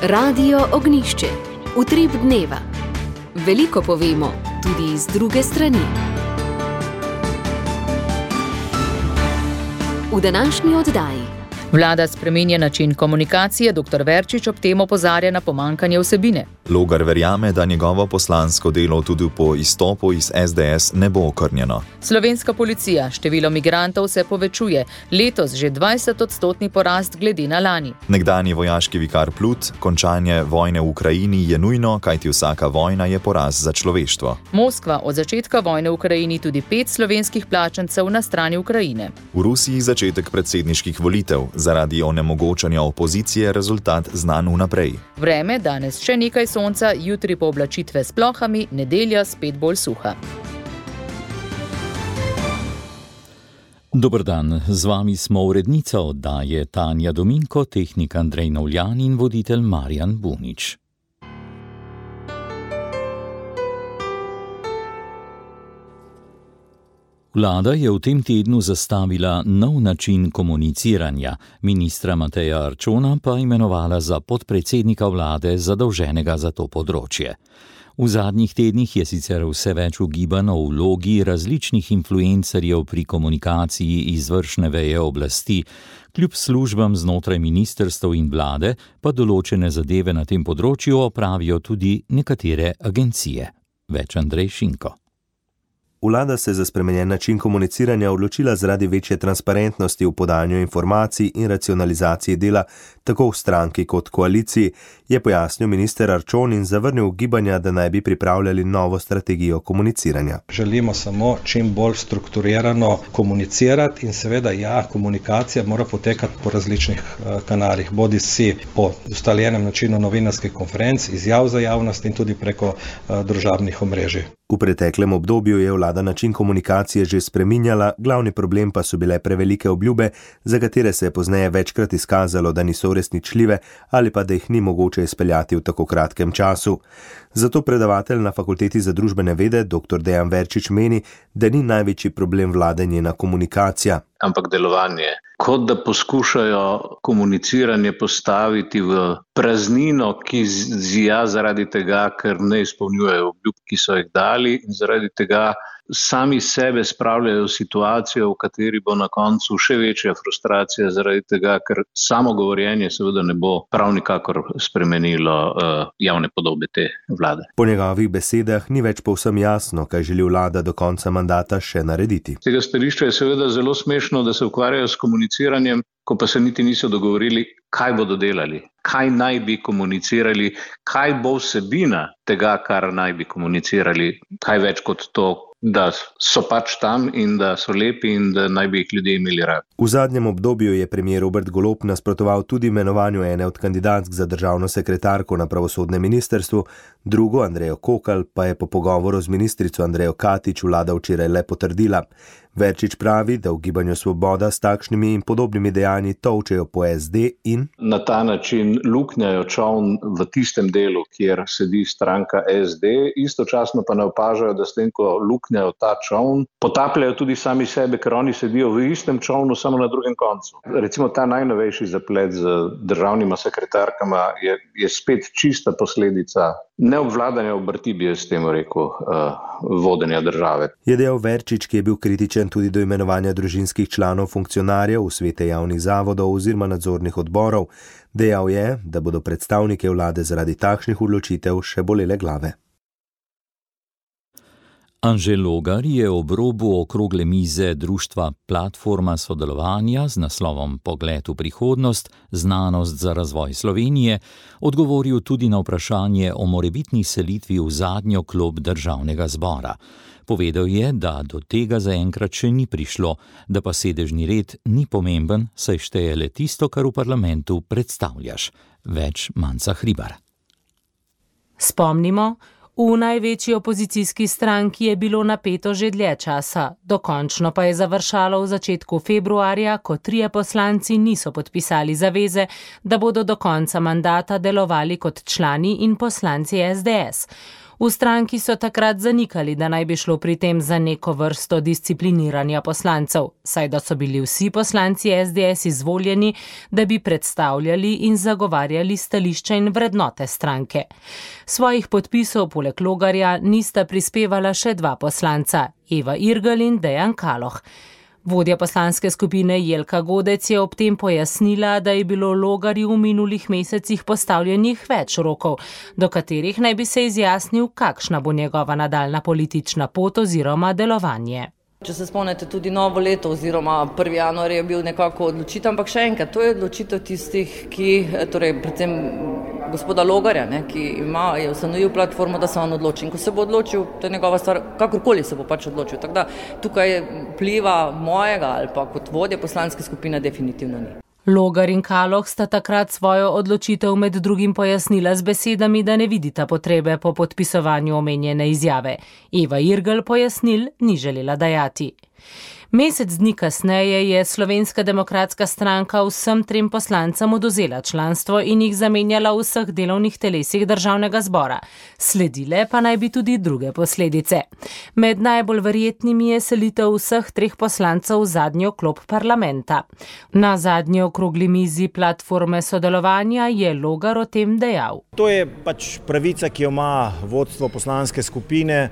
Radio Ognjišče. Utrip dneva. Veliko povemo, tudi iz druge strani. V današnji oddaji. Vlada spreminja način komunikacije, dr. Verčič ob tem opozarja na pomanjkanje vsebine. Logar verjame, da njegovo poslansko delo tudi po izstopu iz SDS ne bo okrnjeno. Slovenska policija, število migrantov se povečuje, letos že 20% porast glede na lani. Nekdanji vojaški vikar Plut, končanje vojne v Ukrajini je nujno, kajti vsaka vojna je poraz za človeštvo. Moskva, od začetka vojne v Ukrajini tudi 5 slovenskih plačancev na strani Ukrajine. V Rusiji začetek predsedniških volitev, zaradi onemogočanja opozicije rezultat znan vnaprej. Vreme, danes še nekaj sonca, jutri pooblačitve s plohami, nedelja spet bolj suha. Dober dan, z vami smo urednica oddaje Tanja Dominko, tehnik Andrej Novljan in voditelj Marjan Bunič. Vlada je v tem tednu zastavila nov način komuniciranja, ministra Mateja Arčona pa imenovala za podpredsednika vlade zadolženega za to področje. V zadnjih tednih je sicer vse več ugibanj o vlogi različnih influencerjev pri komunikaciji izvršne veje oblasti, kljub službam znotraj ministrstev in vlade pa določene zadeve na tem področju opravijo tudi nekatere agencije. Več Andrej Šinko. Vlada se za spremenjen način komuniciranja odločila zaradi večje transparentnosti v podajanju informacij in racionalizaciji dela tako v stranki kot koaliciji, je pojasnil minister Arčon in zavrnil ugibanja, da naj bi pripravljali novo strategijo komuniciranja. Želimo samo čim bolj strukturirano komunicirati in seveda komunikacija mora potekati po različnih kanalih, bodisi po ustaljenem načinu novinarskih konferenc, izjav za javnost in tudi preko družabnih omrežij. V preteklem obdobju je vlada način komunikacije že spreminjala, glavni problem pa so bile prevelike obljube, za katere se je pozneje večkrat izkazalo, da niso uresničljive ali pa da jih ni mogoče izpeljati v tako kratkem času. Zato predavatelj na Fakulteti za družbene vede, dr. Dejan Verčič, meni, da ni največji problem vlade njena komunikacija, ampak delovanje. Kot da poskušajo komuniciranje postaviti v praznino, ki zija zaradi tega, ker ne izpolnjujejo obljub, ki so jih dali, in zaradi tega sami sebe spravljajo v situacijo, v kateri bo na koncu še večja frustracija zaradi tega, ker samo govorjenje seveda ne bo prav nikakor spremenilo javne podobe te vlade. Po njegovih besedah ni več povsem jasno, kaj želi vlada do konca mandata še narediti. Z tega stališča je seveda zelo smešno, da se ukvarjajo s komuniciranjem, ko pa se niti niso dogovorili, kaj bodo delali, kaj naj bi komunicirali, kaj bo vsebina tega, kar naj bi komunicirali, kaj več kot to, da so pač tam in da so lepi in da naj bi jih ljudje imeli radi. V zadnjem obdobju je premier Robert Golob nasprotoval tudi imenovanju ene od kandidatk za državno sekretarko na pravosodnem ministrstvu, drugo, Andrejo Kokal, pa je po pogovoru z ministrico Andrejo Katič vlada včeraj le potrdila. Verčič pravi, da v Gibanju Svoboda s takšnimi in podobnimi dejanji tolčejo po SD in na ta način luknjajo čoln v tistem delu, kjer sedi stranka SD, istočasno pa ne opažajo, da s tem, ko luknjajo ta čoln, potapljajo tudi sami sebe, ker oni sedijo v istem čolnu, samo na drugem koncu. Recimo ta najnovejši zaplet z državnima sekretarkama je spet čista posledica neobvladanja obrti, bi jaz temu rekel, vodenja države. Je dejal Verčič, ki je bil kritičen tudi do imenovanja družinskih članov funkcionarjev v svete javnih zavodov oziroma nadzornih odborov. Dejal je, da bodo predstavnike vlade zaradi takšnih odločitev še bolele glave. Anže Logar je ob robu okrogle mize društva Platforma sodelovanja z naslovom Pogled v prihodnost, znanost za razvoj Slovenije, odgovoril tudi na vprašanje o morebitni selitvi v zadnjo klop državnega zbora. Povedal je, da do tega zaenkrat še ni prišlo, da pa sedežni red ni pomemben, saj šteje le tisto, kar v parlamentu predstavljaš. Več Manca Hribar. Spomnimo, v največji opozicijski stranki je bilo napeto že dlje časa, dokončno pa je završalo v začetku februarja, ko 3 poslanci niso podpisali zaveze, da bodo do konca mandata delovali kot člani in poslanci SDS. V stranki so takrat zanikali, da naj bi šlo pri tem za neko vrsto discipliniranja poslancev, saj da so bili vsi poslanci SDS izvoljeni, da bi predstavljali in zagovarjali stališča in vrednote stranke. Svojih podpisov poleg Logarja nista prispevala še dva poslanca, Eva Irgl in Dejan Kaloh. Vodja poslanske skupine Jelka Godec je ob tem pojasnila, da je bilo Logarju v minulih mesecih postavljenih več rokov, do katerih naj bi se izjasnil, kakšna bo njegova nadaljna politična pot oziroma delovanje. Če se spomnite, tudi novo leto oziroma 1. januar je bil nekako odločitev, ampak še enkrat, to je odločitev tistih, ki, torej predvsem gospoda Logarja, ki je ustanovil platformo, da se on odloči. In ko se bo odločil, to je njegova stvar, kakorkoli se bo pač odločil. Tako da tukaj vpliva mojega ali pa kot vodje poslanske skupine definitivno ni. Logar in Kaloh sta takrat svojo odločitev med drugim pojasnila z besedami, da ne vidita potrebe po podpisovanju omenjene izjave. Eva Irgl pojasnil ni želela dajati. Mesec dni kasneje je Slovenska demokratska stranka vsem 3 poslancem odvzela članstvo in jih zamenjala v vseh delovnih telesih državnega zbora. Sledile pa naj bi tudi druge posledice. Med najbolj verjetnimi je selitev vseh 3 poslancev v zadnjo klop parlamenta. Na zadnji okrogli mizi platforme sodelovanja je Logar o tem dejal. To je pač pravica, ki jo ima vodstvo poslanske skupine.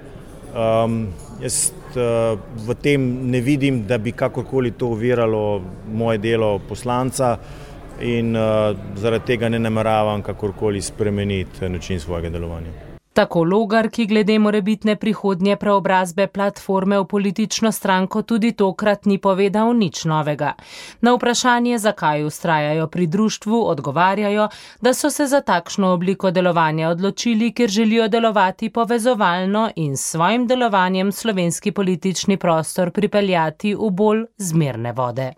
Jaz v tem ne vidim, da bi kakorkoli to oviralo moje delo poslanca in zaradi tega ne nameravam kakorkoli spremeniti način svojega delovanja. Tako Logar, ki glede morebitne prihodnje preobrazbe platforme v politično stranko tudi tokrat ni povedal nič novega. Na vprašanje, zakaj vztrajajo pri društvu, odgovarjajo, da so se za takšno obliko delovanja odločili, ker želijo delovati povezovalno in s svojim delovanjem slovenski politični prostor pripeljati v bolj zmerne vode.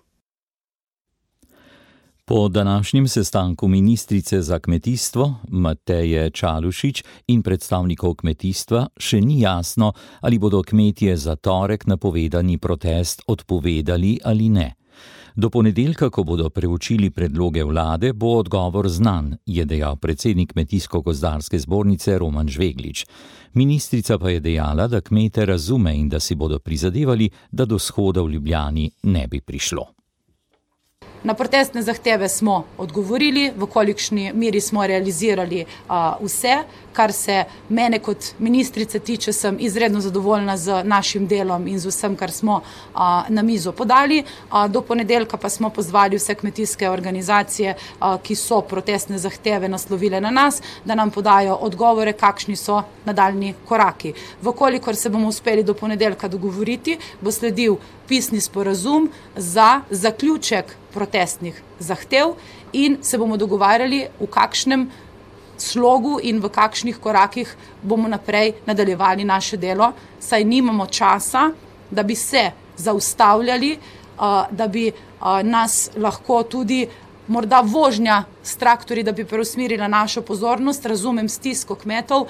Po današnjem sestanku ministrice za kmetijstvo Mateje Čalušić in predstavnikov kmetijstva še ni jasno, ali bodo kmetje za torek napovedani protest odpovedali ali ne. Do ponedeljka, ko bodo preučili predloge vlade, bo odgovor znan, je dejal predsednik Kmetijsko-gozdarske zbornice Roman Žveglič. Ministrica pa je dejala, da kmete razume in da si bodo prizadevali, da do shoda v Ljubljani ne bi prišlo. Na protestne zahteve smo odgovorili, v kolikšni meri smo realizirali vse, kar se mene kot ministrice tiče, sem izredno zadovoljna z našim delom in z vsem, kar smo na mizo podali. Do ponedeljka pa smo pozvali vse kmetijske organizacije, ki so protestne zahteve naslovile na nas, da nam podajo odgovore, kakšni so nadaljni koraki. Vkolikor se bomo uspeli do ponedeljka dogovoriti, bo sledil pisni sporazum za zaključek protestnih zahtev in se bomo dogovarjali, v kakšnem slogu in v kakšnih korakih bomo naprej nadaljevali naše delo, saj nimamo časa, da bi se zaustavljali, da bi nas lahko tudi morda vožnja s traktorji, da bi preusmerila našo pozornost, razumem stisko kmetov.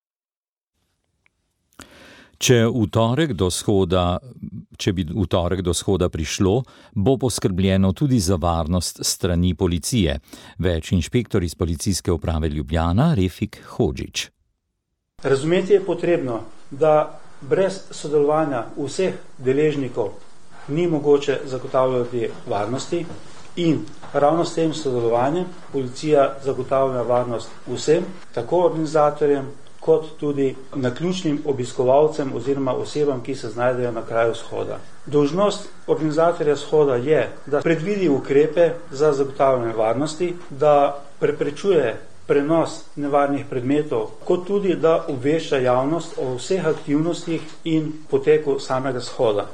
Če bi v torek do shoda prišlo, bo poskrbljeno tudi za varnost strani policije. Več inšpektor iz Policijske uprave Ljubljana, Refik Hodžić. Razumeti je potrebno, da brez sodelovanja vseh deležnikov ni mogoče zagotavljati varnosti in ravno s tem sodelovanjem policija zagotavlja varnost vsem, tako organizatorjem, kot tudi naključnim obiskovalcem oziroma osebam, ki se znajdejo na kraju shoda. Dolžnost organizatorja shoda je, da predvidi ukrepe za zagotavljanje varnosti, da preprečuje prenos nevarnih predmetov, kot tudi da obvešča javnost o vseh aktivnostih in poteku samega shoda.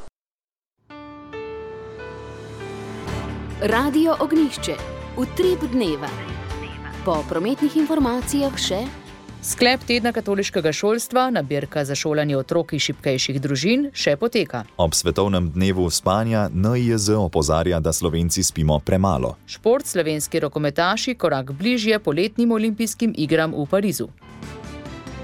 Radio Ognjišče. Utrip dneva. Po prometnih informacijah še Sklep tedna katoliškega šolstva, nabirka za šolanje otrok iz šibkejših družin, še poteka. Ob svetovnem dnevu spanja NIJZ opozarja, da Slovenci spimo premalo. Šport, slovenski rokometaši korak bližje poletnim olimpijskim igram v Parizu.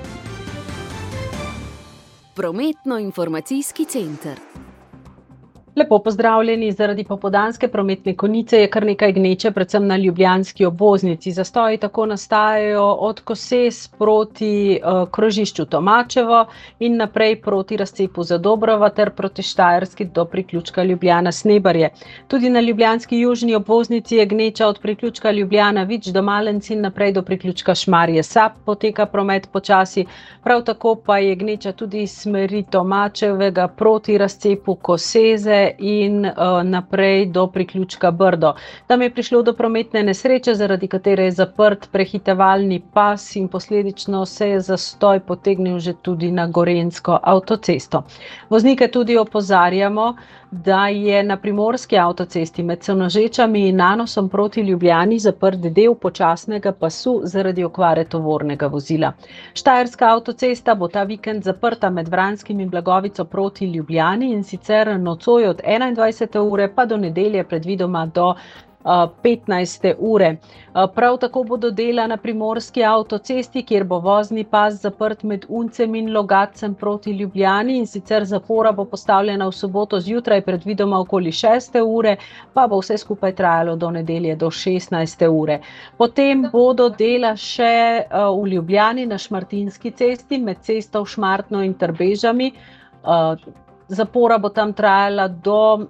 Prometno-informacijski center. Lepo pozdravljeni. Zaradi popoldanske prometne konice je kar nekaj gneče, predvsem na ljubljanski obvoznici. Zastoji tako nastajajo od Koses proti krožišču Tomačevo in naprej proti razcepu Zadobrova ter proti Štajerski do priključka Ljubljana-Snebarje. Tudi na ljubljanski južni obvoznici je gneča od priključka Ljubljana-Vič do Malenc in naprej do priključka Šmarje-Sap. Poteka promet počasi, prav tako pa je gneča tudi iz smeri Tomačevega proti razcepu Koseze in naprej do priključka Brdo. Tam je prišlo do prometne nesreče, zaradi katere je zaprt prehitevalni pas in posledično se je zastoj potegnil že tudi na Gorenjsko avtocesto. Voznike tudi opozarjamo, da je na primorski avtocesti med Senožečami in Nanosom proti Ljubljani zaprt del počasnega pasu zaradi okvare tovornega vozila. Štajerska avtocesta bo ta vikend zaprta med Vranskim in Blagovico proti Ljubljani in sicer nocoj od 21. ure pa do nedelje predvidoma do 15. ure. Prav tako bodo dela na primorski avtocesti, kjer bo vozni pas zaprt med Uncem in Logatcem proti Ljubljani in sicer zapora bo postavljena v soboto zjutraj predvidoma okoli 6. ure, pa bo vse skupaj trajalo do nedelje do 16. ure. Potem bodo dela še v Ljubljani na Šmartinski cesti med cesto v Šmartno in Trbežami. Zapora bo tam trajala do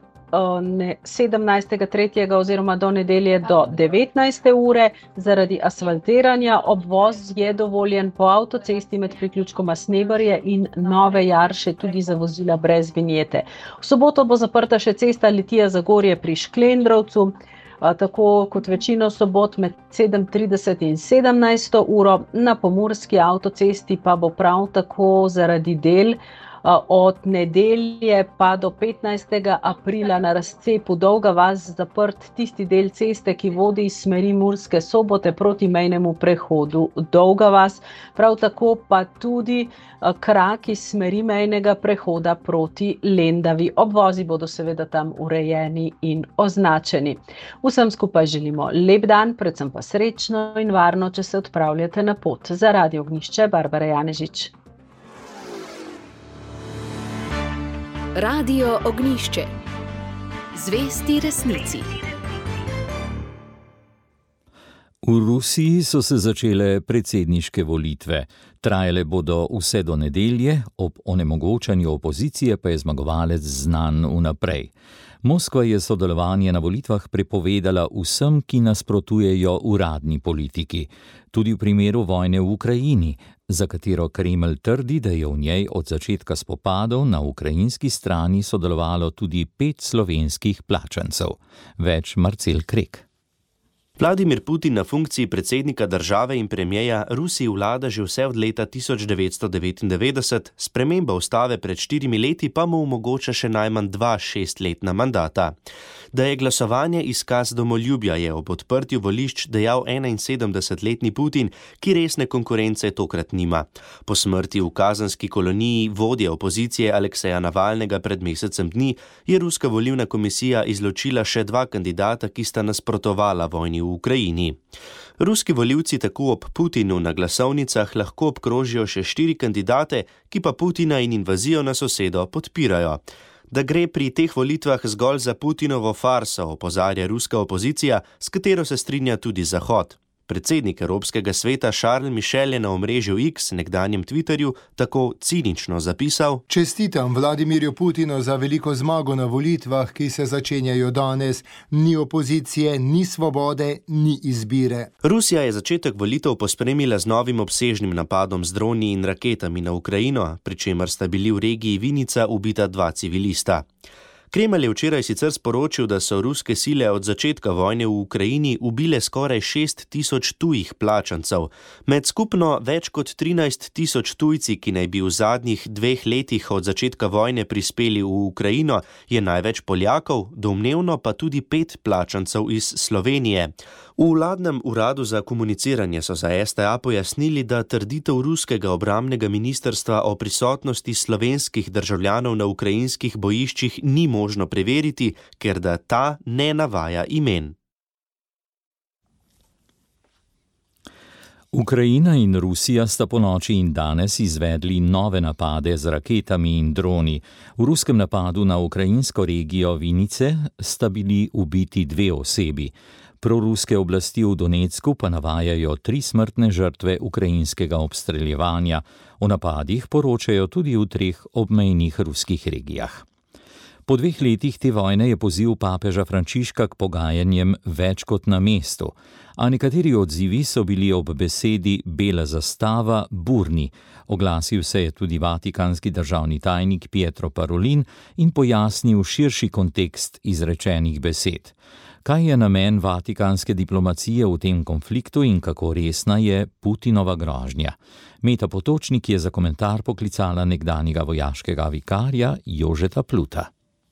17.3. oziroma do nedelje do 19. ure. Zaradi asfaltiranja obvoz je dovoljen po avtocesti med priključkoma Snebarje in Nove Jarše tudi za vozila brez vinjete. V soboto bo zaprta še cesta Litija-Zagorje pri Šklendrovcu, tako kot večino sobot med 7:30 in 17. uro. Na pomurski avtocesti pa bo prav tako zaradi del od nedelje pa do 15. aprila na razcepu Dolga vas zaprt tisti del ceste, ki vodi iz smeri Murske Sobote proti mejnemu prehodu Dolga vas, prav tako pa tudi krak iz smeri mejnega prehoda proti Lendavi. Obvozi bodo seveda tam urejeni in označeni. Vsem skupaj želimo lep dan, predvsem pa srečno in varno, če se odpravljate na pot. Za Radio Ognjišče, Barbara Janežič. Radio Ognjišče. Zvesti resnici. V Rusiji so se začele predsedniške volitve. Trajale bodo vse do nedelje, ob onemogočanju opozicije pa je zmagovalec znan vnaprej. Moskva je sodelovanje na volitvah prepovedala vsem, ki nasprotujejo uradni politiki. Tudi v primeru vojne v Ukrajini, za katero Kremelj trdi, da je v njej od začetka spopadov na ukrajinski strani sodelovalo tudi 5 slovenskih plačancev. Več Marcel Krek. Vladimir Putin na funkciji predsednika države in premijeja Rusiji vlada že vse od leta 1999, sprememba ustave pred 4 leti pa mu omogoča še najmanj 2 6-letna mandata. Da je glasovanje izkaz domoljubja, je ob odprtju volišč dejal 71-letni Putin, ki resne konkurence tokrat nima. Po smrti v kazenski koloniji vodje opozicije Alekseja Navalnega pred mesecem dni je ruska volilna komisija izločila še 2 kandidata, ki sta nasprotovala vojni v Ukrajini. Ruski volivci tako ob Putinu na glasovnicah lahko obkrožijo še 4 kandidate, ki pa Putina in invazijo na sosedo podpirajo. Da gre pri teh volitvah zgolj za Putinovo farso, opozarja ruska opozicija, s katero se strinja tudi Zahod. Predsednik Evropskega sveta Charles Michel je na omrežju X, nekdanjem Twitterju, tako cinično zapisal: Čestitam Vladimirju Putinu za veliko zmago na volitvah, ki se začenjajo danes. Ni opozicije, ni svobode, ni izbire. Rusija je začetek volitev pospremila z novim obsežnim napadom z droni in raketami na Ukrajino, pri čemer sta bili v regiji Vinica ubita 2 civilista. Kremelj je včeraj sicer sporočil, da so ruske sile od začetka vojne v Ukrajini ubile skoraj 6.000 tujih plačancev. Med skupno več kot 13.000 tujci, ki naj bi v zadnjih 2 letih od začetka vojne prispeli v Ukrajino, je največ Poljakov, domnevno pa tudi 5 plačancev iz Slovenije. V vladnem uradu za komuniciranje so za STA pojasnili, da trditev ruskega obrambnega ministrstva o prisotnosti slovenskih državljanov na ukrajinskih bojiščih ni možno preveriti, ker da ta ne navaja imen. Ukrajina in Rusija sta ponoči in danes izvedli nove napade z raketami in droni. V ruskem napadu na ukrajinsko regijo Vinice sta bili ubiti 2 osebi. Proruske oblasti v Donecku pa navajajo 3 smrtne žrtve ukrajinskega obstreljevanja. O napadih poročajo tudi v 3 obmejnih ruskih regijah. Po 2 letih te vojne je poziv papeža Frančiška k pogajanjem več kot na mestu, a nekateri odzivi so bili ob besedi bela zastava burni. Oglasil se je tudi vatikanski državni tajnik Pietro Parolin in pojasnil širši kontekst izrečenih besed. Kaj je namen vatikanske diplomacije v tem konfliktu in kako resna je Putinova grožnja? Meta Potočnik je za komentar poklicala nekdanjega vojaškega vikarja Jožeta Pluta.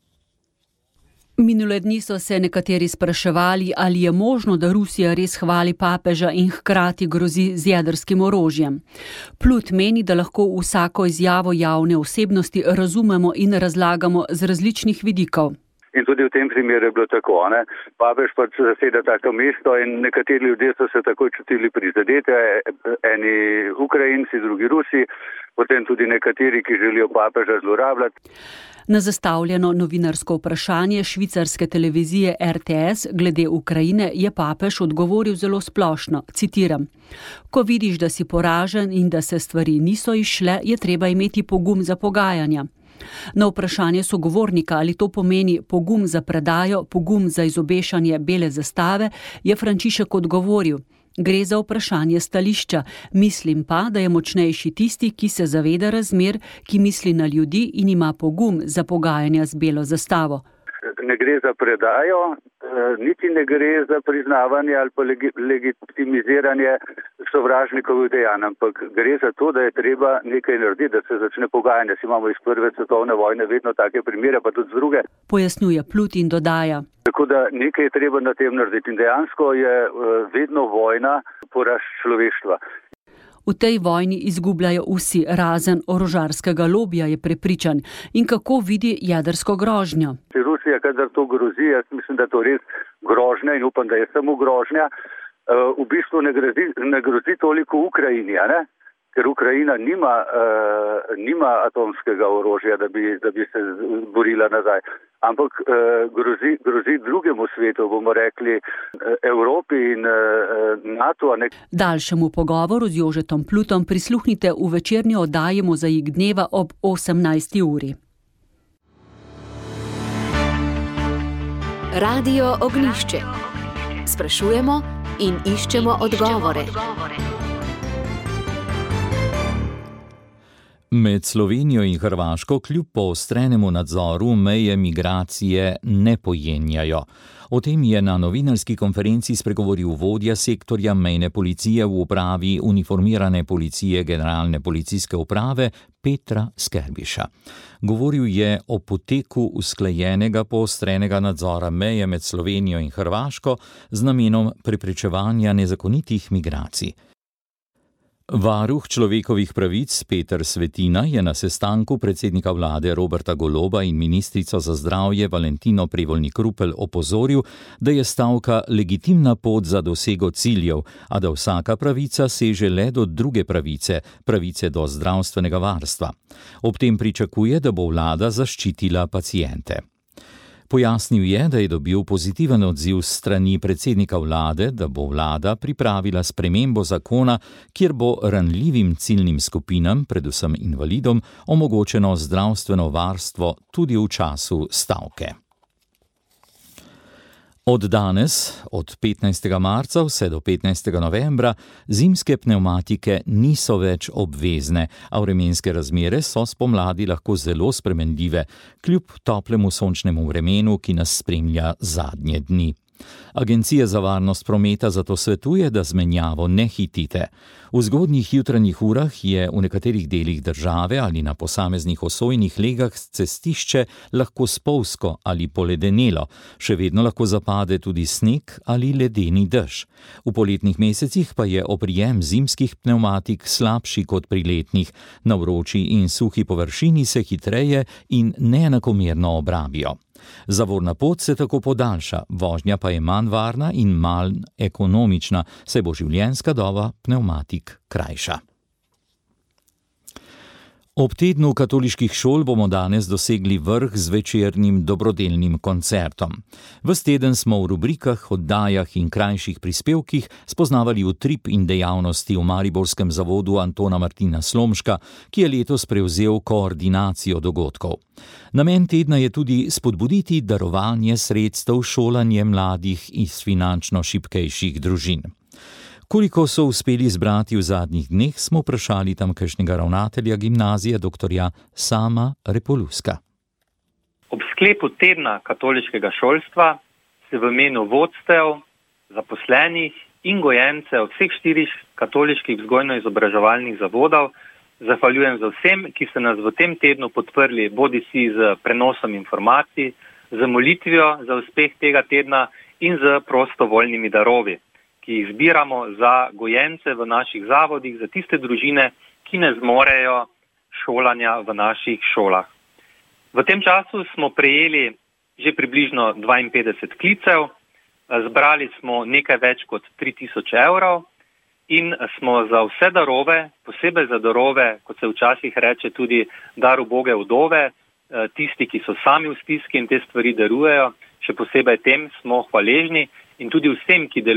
Minule dni so se nekateri spraševali, ali je možno, da Rusija res hvali papeža in hkrati grozi z jedrskim orožjem. Plut meni, da lahko vsako izjavo javne osebnosti razumemo in razlagamo z različnih vidikov. In tudi v tem primeru je bilo tako, ne? Papež pač zaseda tako mesto in nekateri ljudje so se takoj čutili prizadete, eni Ukrajinci, drugi Rusi, potem tudi nekateri, ki želijo papeža zlorabljati. Na zastavljeno novinarsko vprašanje švicarske televizije RTS glede Ukrajine je papež odgovoril zelo splošno, citiram: "Ko vidiš, da si poražen in da se stvari niso izšle, je treba imeti pogum za pogajanja." Na vprašanje sogovornika, ali to pomeni pogum za predajo, pogum za izobešanje bele zastave, je Frančišek odgovoril: "Gre za vprašanje stališča. Mislim pa, da je močnejši tisti, ki se zaveda razmer, ki misli na ljudi in ima pogum za pogajanja z belo zastavo." Ne gre za predajo, niti ne gre za priznavanje ali pa legitimiziranje sovražnikovih dejanj, ampak gre za to, da je treba nekaj narediti, da se začne pogajanje. Imamo iz 1. svetovne vojne vedno take primere, pa tudi z druge. Pojasnjuje Plut in dodaja: "Tako da nekaj je treba na tem narediti in dejansko je vedno vojna poraz človeštva." V tej vojni izgubljajo vsi, razen orožarskega lobija, je prepričan. In kako vidi jedrsko grožnjo? Rusija, kadar to grozi, jaz mislim, da je to res grožnja in upam, da je samo grožnja, v bistvu ne grozi toliko Ukrajini, ne? Ker Ukrajina nima atomskega orožja, da bi se borila nazaj. Ampak grozi drugemu svetu, bomo rekli Evropi in NATO. Daljšemu pogovoru z Jožetom Plutom prisluhnite v večerni oddaji Mozaik dneva ob 18. uri. Radio Ognjišče. Sprašujemo in iščemo odgovore. Med Slovenijo in Hrvaško kljub poostrenemu nadzoru meje migracije ne pojenjajo. O tem je na novinarski konferenci spregovoril vodja sektorja mejne policije v upravi uniformirane policije Generalne policijske uprave Petra Skerbiša. Govoril je o poteku usklajenega poostrenega nadzora meje med Slovenijo in Hrvaško z namenom preprečevanja nezakonitih migracij. Varuh človekovih pravic Peter Svetina je na sestanku predsednika vlade Roberta Goloba in ministrico za zdravje Valentino Prevolnik Rupel opozoril, da je stavka legitimna pot za dosego ciljev, a da vsaka pravica seže le do druge pravice, pravice do zdravstvenega varstva. Ob tem pričakuje, da bo vlada zaščitila paciente. Pojasnil je, da je dobil pozitiven odziv s strani predsednika vlade, da bo vlada pripravila spremembo zakona, kjer bo ranljivim ciljnim skupinam, predvsem invalidom, omogočeno zdravstveno varstvo tudi v času stavke. Od danes, od 15. marca vse do 15. novembra, zimske pnevmatike niso več obvezne, a vremenske razmere so spomladi lahko zelo spremenljive, kljub toplemu sončnemu vremenu, ki nas spremlja zadnje dni. Agencija za varnost prometa zato svetuje, da z menjavo ne hitite. V zgodnjih jutranjih urah je v nekaterih delih države ali na posameznih osojnih legah cestišče lahko spolzko ali poledenelo, še vedno lahko zapade tudi sneg ali ledeni dež. V poletnih mesecih pa je oprijem zimskih pnevmatik slabši kot pri letnih, na vroči in suhi površini se hitreje in neenakomerno obrabijo. Zavorna pot se tako podaljša, vožnja pa je manj varna in manj ekonomična, saj bo življenjska doba pnevmatik krajša. Ob tednu katoliških šol bomo danes dosegli vrh z večernim dobrodelnim koncertom. Ves teden smo v rubrikah, oddajah in krajših prispevkih spoznavali utrip in dejavnosti v mariborskem zavodu Antona Martina Slomška, ki je letos prevzel koordinacijo dogodkov. Namen tedna je tudi spodbuditi darovanje sredstev šolanje mladih iz finančno šibkejših družin. Koliko so uspeli zbrati v zadnjih dneh, smo vprašali tamkajšnjega ravnatelja gimnazije dr. Sama Repoluska. Ob sklepu tedna katoliškega šolstva se v imenu vodstev, zaposlenih in gojencev vseh 4 katoliških vzgojno-izobraževalnih zavodov zahvaljujem za vsem, ki ste nas v tem tednu podprli bodisi z prenosom informacij, z molitvijo za uspeh tega tedna in z prostovoljnimi darovi, ki jih zbiramo za gojence v naših zavodih, za tiste družine, ki ne zmorejo šolanja v naših šolah. V tem času smo prejeli že približno 52 klicev, zbrali smo nekaj več kot 3000 evrov in smo za vse darove, posebej za darove, kot se včasih reče tudi dar uboge vdove, tisti, ki so sami v stiski in te stvari darujejo, še posebej tem smo hvaležni. In tudi vsem, ki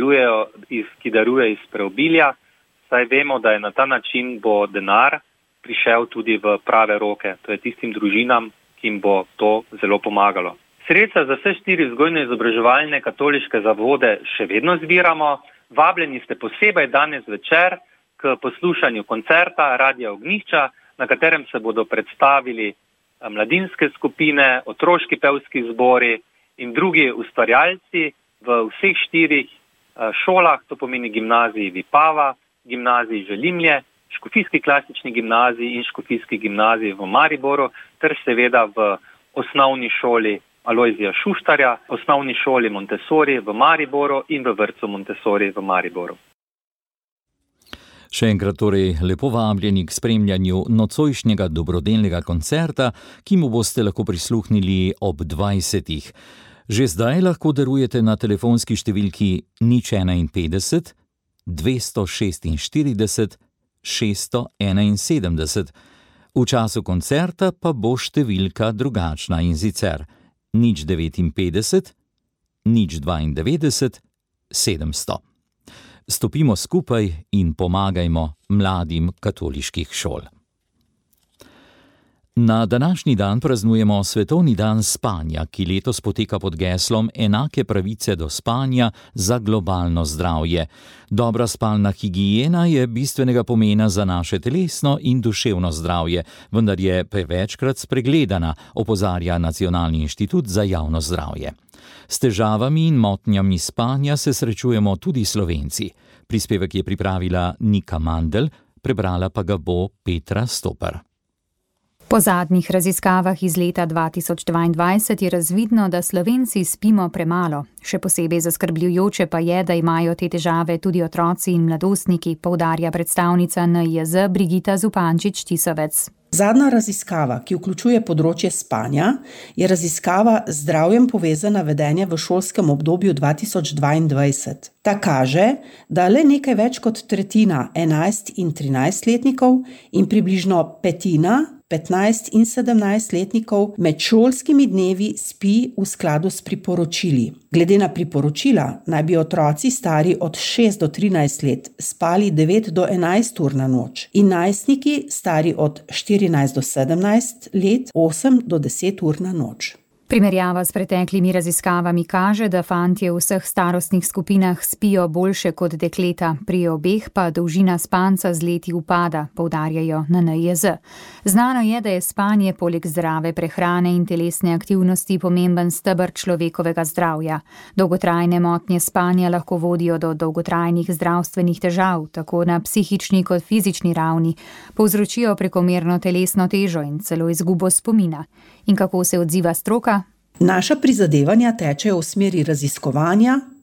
daruje iz preobilja, saj vemo, da je na ta način bo denar prišel tudi v prave roke. To je tistim družinam, ki jim bo to zelo pomagalo. Sredstva za vse 4 vzgojno-izobraževalne katoliške zavode še vedno zbiramo. Vabljeni ste posebej danes večer k poslušanju koncerta Radia Ognjišča, na katerem se bodo predstavili mladinske skupine, otroški pevski zbori in drugi ustvarjalci v vseh 4 šolah, to pomeni gimnaziji Vipava, gimnaziji Želimlje, Škofijski klasični gimnaziji in Škofijski gimnaziji v Mariboru, ter seveda v osnovni šoli Alojzija Šuštarja, osnovni šoli Montessori v Mariboru in v vrtcu Montessori v Mariboru. Še enkrat torej lepo vabljeni k spremljanju nocojšnjega dobrodelnega koncerta, ki mu boste lahko prisluhnili ob 20. Že zdaj lahko darujete na telefonski številki 051 246 671. V času koncerta pa bo številka drugačna in sicer 059 092 700. Stopimo skupaj in pomagajmo mladim katoliških šol. Na današnji dan praznujemo Svetovni dan spanja, ki letos poteka pod geslom Enake pravice do spanja za globalno zdravje. Dobra spalna higiena je bistvenega pomena za naše telesno in duševno zdravje, vendar je prevečkrat spregledana, opozarja Nacionalni inštitut za javno zdravje. S težavami in motnjami spanja se srečujemo tudi Slovenci. Prispevek je pripravila Nika Mandl, prebrala pa ga bo Petra Stopar. Po zadnjih raziskavah iz leta 2022 je razvidno, da Slovenci spimo premalo. Še posebej zaskrbljujoče pa je, da imajo te težave tudi otroci in mladostniki, poudarja predstavnica NIJZ Brigita Zupančič-Tisovec. Zadnja raziskava, ki vključuje področje spanja, je raziskava z zdravjem povezana vedenja v šolskem obdobju 2022. Ta kaže, da le nekaj več kot tretjina 11- in 13-letnikov in približno petina 15- in 17-letnikov med šolskimi dnevi spi v skladu s priporočili. Glede na priporočila naj bi otroci stari od 6 do 13 let spali 9 do 11 ur na noč in najstniki stari od 14 do 17 let 8 do 10 ur na noč. Primerjava s preteklimi raziskavami kaže, da fantje v vseh starostnih skupinah spijo boljše kot dekleta, pri obeh pa dolžina spanca z leti upada, poudarjajo na NIJZ. Znano je, da je spanje poleg zdrave prehrane in telesne aktivnosti pomemben steber človekovega zdravja. Dolgotrajne motnje spanja lahko vodijo do dolgotrajnih zdravstvenih težav, tako na psihični kot fizični ravni, povzročijo prekomerno telesno težo in celo izgubo spomina. In kako se odziva stroka? Naša prizadevanja tečejo v smeri raziskovanja,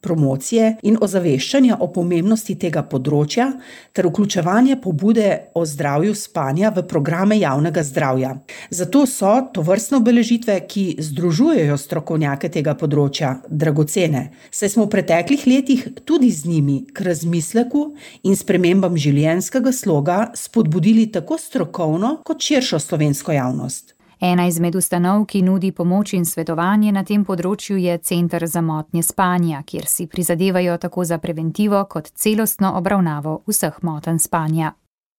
promocije in ozaveščanja o pomembnosti tega področja ter vključevanje pobude o zdravju spanja v programe javnega zdravja. Zato so tovrstne obeležitve, ki združujejo strokovnjake tega področja, dragocene, saj smo v preteklih letih tudi z njimi k razmisleku in spremembam življenjskega sloga spodbudili tako strokovno kot širšo slovensko javnost. Ena izmed ustanov, ki nudi pomoč in svetovanje na tem področju, je Center za motnje spanja, kjer si prizadevajo tako za preventivo kot celostno obravnavo vseh motenj spanja.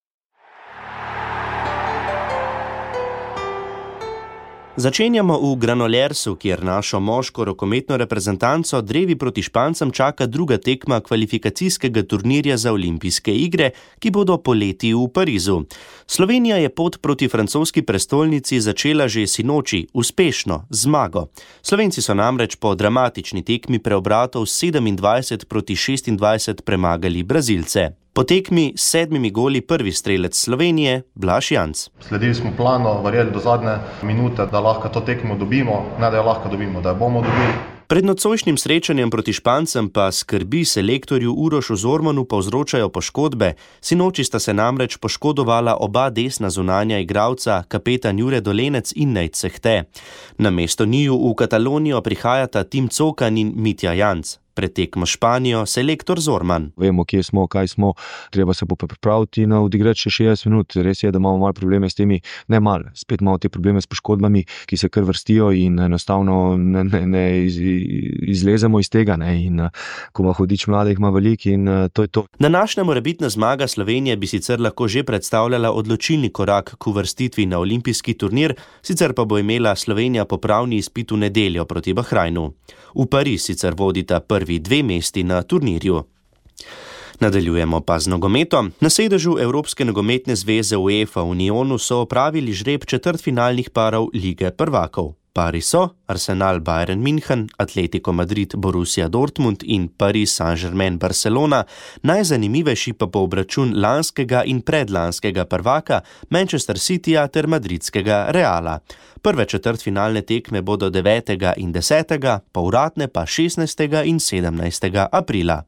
Začenjamo v Granollersu, kjer našo moško rokometno reprezentanco drevi proti Špancem čaka druga tekma kvalifikacijskega turnirja za olimpijske igre, ki bodo poleti v Parizu. Slovenija je pot proti francoski prestolnici začela že sinoči, uspešno, zmago. Slovenci so namreč po dramatični tekmi preobratov 27 proti 26 premagali Brazilce. Po tekmi s 7 goli prvi strelec Slovenije, Blaž Janc. Sledili smo planu, verjeli do zadnje minute, da lahko to tekmo dobimo, ne da jo lahko dobimo, da jo bomo dobili. Pred nocojšnjim srečanjem proti Špancem pa skrbi selektorju Urošu Zormanu povzročajo poškodbe. Sinoči sta se namreč poškodovala oba desna zunanja igralca, kapetan Jure Dolenec in Nejc Sehte. Namesto njiju v Katalonijo prihajata Tim Cokan in Mitja Janc. Pred tekmo Španijo selektor Zorman. Vemo, kje smo, kaj smo, treba se pripraviti in odigrati še 60 minut. Res je, da imamo malo probleme s temi, ne malo, spet imamo te probleme s poškodbami, ki se kar vrstijo in enostavno ne izlezemo iz tega. Ne? In ko ima hudič mladih, ima velik in to je to. Današnja morebitna zmaga Slovenije bi sicer lahko že predstavljala odločilni korak k uvrstitvi na olimpijski turnir, sicer pa bo imela Slovenija popravni izpit v nedeljo proti Bahrajnu. V Pariz sicer vodita prvi 2 mesti na turnirju. Nadaljujemo pa z nogometom. Na sedežu Evropske nogometne zveze UEFA v Nyonu so opravili žreb četrtfinalnih parov Lige prvakov. Pari so Arsenal Bayern München, Atletico Madrid Borussia Dortmund in Paris Saint-Germain Barcelona, najzanimivejši pa po obračun lanskega in predlanskega prvaka Manchester Cityja ter madridskega Reala. Prve četrtfinalne tekme bodo 9. in 10., povratne pa 16. in 17. aprila.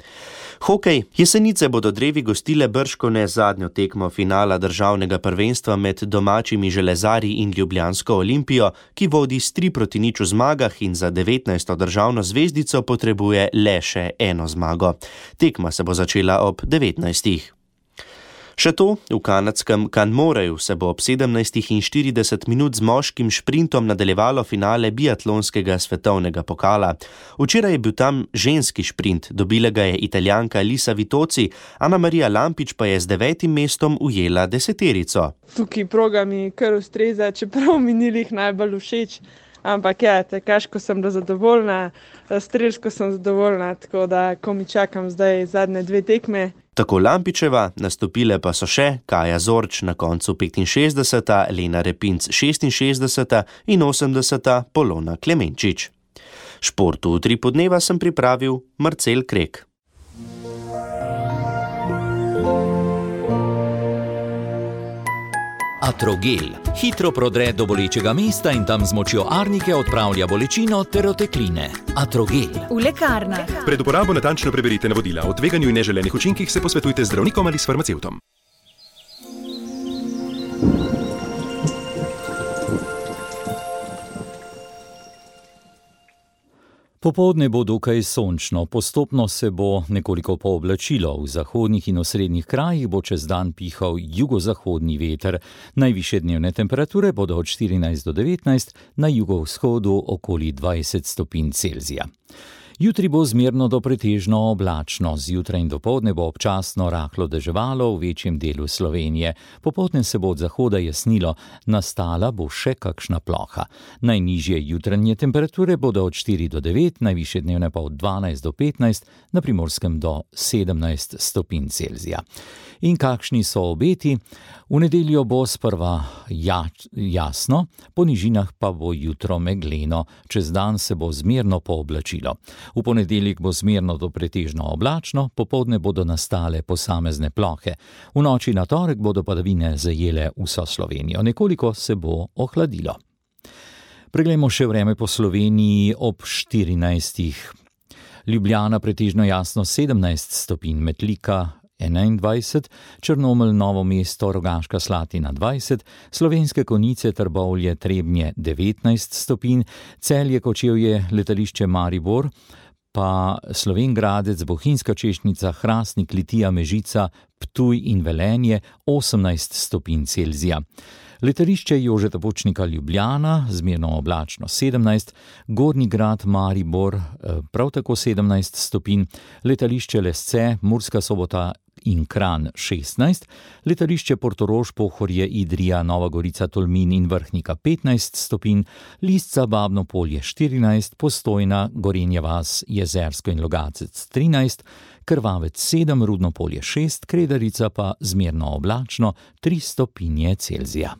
Hokej. Jesenice bodo drevi gostile bržkone zadnjo tekmo finala državnega prvenstva med domačimi železarji in ljubljansko Olimpijo, ki vodi s 3-0 v zmagah in za 19. državno zvezdico potrebuje le še 1 zmago. Tekma se bo začela ob 19. Še to, v kanadskem Canmoreju se bo ob 17:40 z moškim šprintom nadaljevalo finale biatlonskega svetovnega pokala. Včeraj je bil tam ženski šprint, dobila ga je Italijanka Lisa Vitozzi, Ana Marija Lampič pa je z 9. mestom ujela 10. Tukaj proga mi kar ustreza, čeprav mi ni jih najbolj všeč, ampak ja, tekaško sem zadovoljna, strelsko sem zadovoljna, tako da ko mi čakam zdaj zadnje 2 tekme. Tako Lampičeva, nastopile pa so še Kaja Zorč na koncu 65., Lena Repinc 66. in 80. Polona Klemenčič. Športu v 3 podneva sem pripravil Marcel Krek. Atrogel hitro prodre do bolečega mesta in tam z močjo arnike odpravlja bolečino ter otekline. Atrogel. V lekarnah. Pred uporabo natančno preberite navodila. O tveganju in neželenih učinkih se posvetujte z zdravnikom ali s farmacevtom. Popoldne bo dokaj sončno, postopno se bo nekoliko pooblačilo. V zahodnih in osrednjih krajih bo čez dan pihal jugozahodni veter. Najvišje dnevne temperature bodo od 14 do 19, na jugovzhodu okoli 20 stopinj Celzija. Jutri bo zmerno do pretežno oblačno, zjutraj in dopoldne bo občasno rahlo deževalo v večjem delu Slovenije. Popoldne se bo od zahoda jasnilo, nastala bo še kakšna ploha. Najnižje jutranje temperature bodo od 4 do 9, najvišje dnevne pa od 12 do 15, na Primorskem do 17 stopinj Celzija. In kakšni so obeti? V nedeljo bo sprva jasno, po nižinah pa bo jutro megleno, čez dan se bo zmerno pooblačilo. V ponedeljek bo zmerno do pretežno oblačno, popoldne bodo nastale posamezne plohe. V noči na torek bodo padavine zajele vso Slovenijo, nekoliko se bo ohladilo. Preglejmo še vreme po Sloveniji ob 14. Ljubljana pretežno jasno 17 stopinj, Metlika 21, Črnomelj, Novo mesto, Rogaška Slatina 20, Slovenske Konjice, Trbovlje, Trebnje 19 stopinj, Celje, Kočevje, letališče Maribor, pa Slovenj Gradec, Bohinjska Češnjica, Hrastnik, Litija, Mežica, Ptuj in Velenje 18 stopinj Celzija. Letališče Jožeta Pučnika Ljubljana, zmerno oblačno 17, Gornji Grad Maribor, prav tako 17 stopinj, letališče Lesce, Murska Sobota in Kranj 16, letališče Portorož, Pohorje, Idrija, Nova Gorica, Tolmin in Vrhnika 15 stopinj, Lisca, Babno Polje 14, Postojna, Gorenja vas, Jezersko in Logatec 13, Krvavec 7, Rudno Polje 6, Kredarica pa zmerno oblačno 3 stopinje Celzija.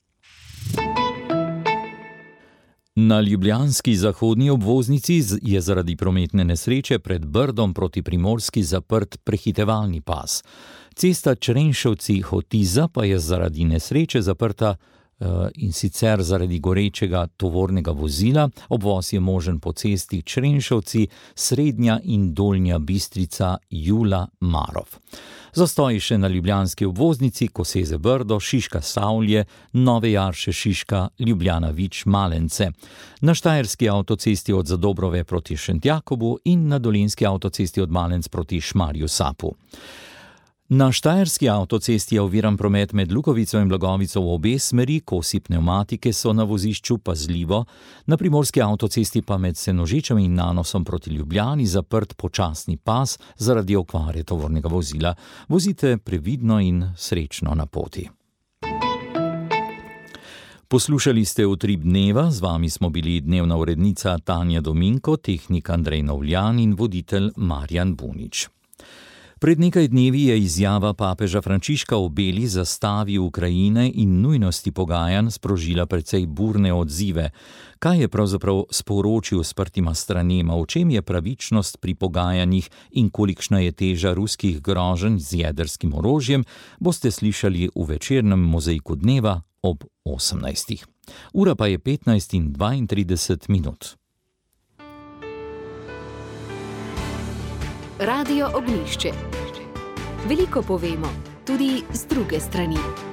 Na ljubljanski zahodni obvoznici je zaradi prometne nesreče pred Brdom proti Primorski zaprt prehitevalni pas. Cesta Črenšovci-Hotiza pa je zaradi nesreče zaprta in sicer zaradi gorečega tovornega vozila. Obvoz je možen po cesti Črenšovci, Srednja in Dolnja Bistrica, Jula, Marov. Zastoji še na ljubljanski obvoznici Koseze Brdo, Šiška Savlje, Nove Jarše Šiška, Ljubljana Vič Malence. Na štajerski avtocesti od Zadobrove proti Šentjakobu in na dolenjski avtocesti od Malenc proti Šmarju Sapu. Na štajerski avtocesti je oviran promet med Lukovico in Blagovico v obe smeri, kosi pnevmatike so na vozišču pazljivo, na primorski avtocesti pa med Senožečem in Nanosom proti Ljubljani zaprt počasni pas zaradi okvare tovornega vozila. Vozite previdno in srečno na poti. Poslušali ste Utrip dneva, z vami smo bili dnevna urednica Tanja Dominko, tehnik Andrej Novljan in voditelj Marjan Bunič. Pred nekaj dnevi je izjava papeža Frančiška o beli zastavi Ukrajine in nujnosti pogajanj sprožila precej burne odzive. Kaj je pravzaprav sporočil sprtima stranema, v čem je pravičnost pri pogajanjih in kolikšna je teža ruskih groženj z jedrskim orožjem, boste slišali v večernem Mozaiku dneva ob 18. Ura pa je 15:32. Radio Ognjišče. Veliko povemo, tudi z druge strani.